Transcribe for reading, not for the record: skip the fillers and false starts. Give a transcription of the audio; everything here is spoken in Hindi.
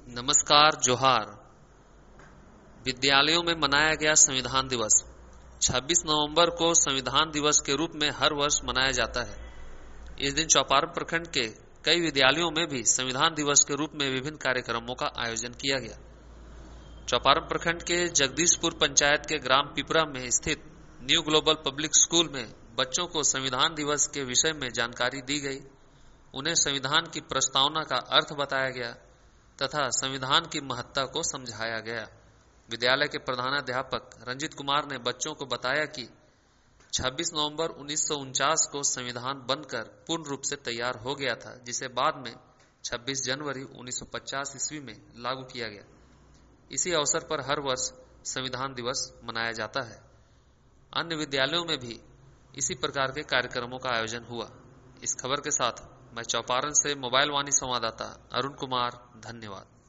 नमस्कार, जोहार। विद्यालयों में मनाया गया संविधान दिवस। 26 नवंबर को संविधान दिवस के रूप में हर वर्ष मनाया जाता है। इस दिन चौपारण प्रखंड के कई विद्यालयों में भी संविधान दिवस के रूप में विभिन्न कार्यक्रमों का आयोजन किया गया। चौपारण प्रखंड के जगदीशपुर पंचायत के ग्राम पिपरा में स्थित न्यू ग्लोबल पब्लिक स्कूल में बच्चों को संविधान दिवस के विषय में जानकारी दी गई। उन्हें संविधान की प्रस्तावना का अर्थ बताया गया तथा संविधान की महत्ता को समझाया गया। विद्यालय के प्रधानाध्यापक रंजित कुमार ने बच्चों को बताया कि 26 नवंबर 1949 को संविधान बनकर पूर्ण रूप से तैयार हो गया था, जिसे बाद में 26 जनवरी 1950 ईस्वी में लागू किया गया। इसी अवसर पर हर वर्ष संविधान दिवस मनाया जाता है। अन्य विद्यालयों में भी इसी प्रकार के कार्यक्रमों का आयोजन हुआ। इस खबर के साथ मैं चौपारण से मोबाइल वाणी संवाददाता अरुण कुमार, धन्यवाद।